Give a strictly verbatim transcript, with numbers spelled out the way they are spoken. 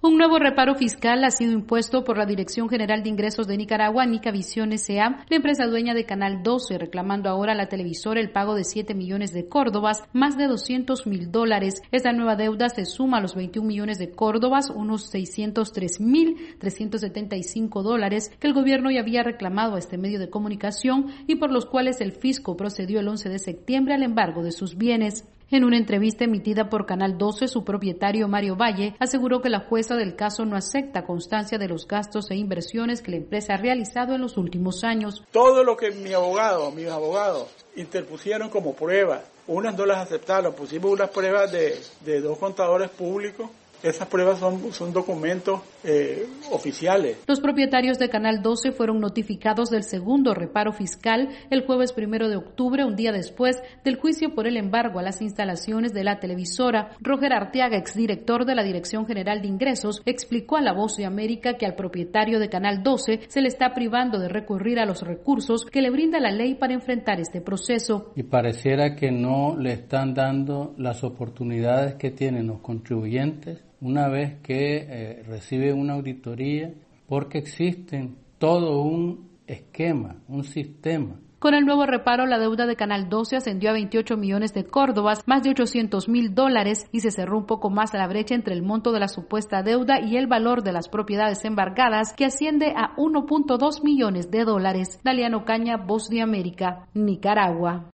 Un nuevo reparo fiscal ha sido impuesto por la Dirección General de Ingresos de Nicaragua, Nicavisión S A, la empresa dueña de Canal doce, reclamando ahora a la televisora el pago de siete millones de córdobas, más de doscientos mil dólares. Esta nueva deuda se suma a los veintiún millones de córdobas, unos seiscientos tres mil trescientos setenta y cinco dólares, que el gobierno ya había reclamado a este medio de comunicación y por los cuales el fisco procedió el once de septiembre al embargo de sus bienes. En una entrevista emitida por Canal doce, su propietario Mario Valle aseguró que la jueza del caso no acepta constancia de los gastos e inversiones que la empresa ha realizado en los últimos años. Todo lo que mi abogado, mis abogados interpusieron como prueba, unas no las aceptaron, pusimos unas pruebas de, de dos contadores públicos. Esas pruebas son, son documentos eh, oficiales. Los propietarios de Canal doce fueron notificados del segundo reparo fiscal el jueves primero de octubre, un día después del juicio por el embargo a las instalaciones de la televisora. Roger Arteaga, exdirector de la Dirección General de Ingresos, explicó a La Voz de América que al propietario de Canal doce se le está privando de recurrir a los recursos que le brinda la ley para enfrentar este proceso. Y pareciera que no le están dando las oportunidades que tienen los contribuyentes una vez que eh, recibe una auditoría, porque existen todo un esquema, un sistema. Con el nuevo reparo, la deuda de Canal doce ascendió a veintiocho millones de córdobas, más de ochocientos mil dólares, y se cerró un poco más la brecha entre el monto de la supuesta deuda y el valor de las propiedades embargadas, que asciende a uno punto dos millones de dólares. Daliano Caña, Voz de América, Nicaragua.